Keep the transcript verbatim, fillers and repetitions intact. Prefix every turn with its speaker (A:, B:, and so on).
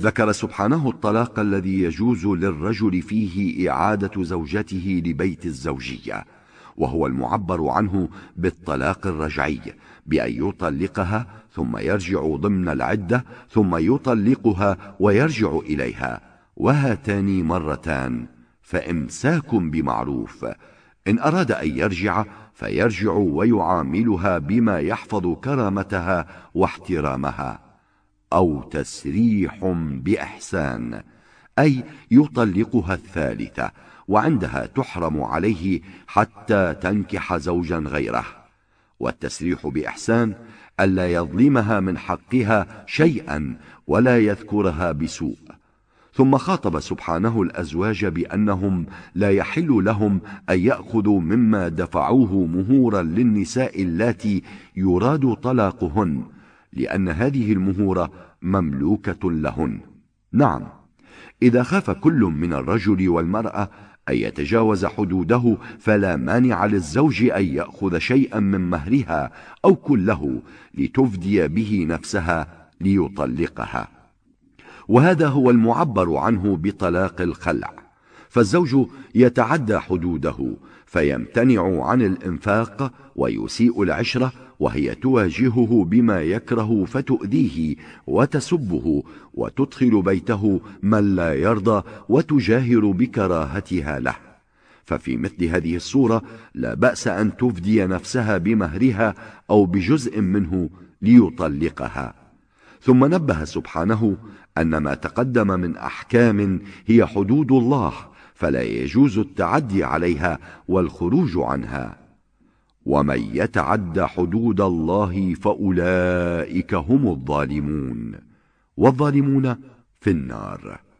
A: ذكر سبحانه الطلاق الذي يجوز للرجل فيه إعادة زوجته لبيت الزوجية، وهو المعبر عنه بالطلاق الرجعي، بأن يطلقها ثم يرجع ضمن العدة ثم يطلقها ويرجع إليها، وهاتان مرتان، فإمساك بمعروف. إن أراد أن يرجع فيرجع ويعاملها بما يحفظ كرامتها واحترامها، أو تسريح بإحسان، أي يطلقها الثالثة، وعندها تحرم عليه حتى تنكح زوجا غيره. والتسريح بإحسان ألا يظلمها من حقها شيئا ولا يذكرها بسوء. ثم خاطب سبحانه الأزواج بأنهم لا يحل لهم أن يأخذوا مما دفعوه مهورا للنساء اللاتي يراد طلاقهن، لأن هذه المهورة مملوكة لهن. نعم، إذا خاف كل من الرجل والمرأة أن يتجاوز حدوده فلا مانع للزوج أن يأخذ شيئا من مهرها أو كله لتفدي به نفسها ليطلقها، وهذا هو المعبر عنه بطلاق الخلع. فالزوج يتعدى حدوده فيمتنع عن الإنفاق ويسيء العشرة، وهي تواجهه بما يكره فتؤذيه وتسبه وتدخل بيته من لا يرضى وتجاهر بكراهتها له. ففي مثل هذه الصورة لا بأس أن تفدي نفسها بمهرها أو بجزء منه ليطلقها. ثم نبه سبحانه أن ما تقدم من أحكام هي حدود الله، فلا يجوز التعدي عليها والخروج عنها. ومن يتعد حدود الله فأولئك هم الظالمون، والظالمون في النار.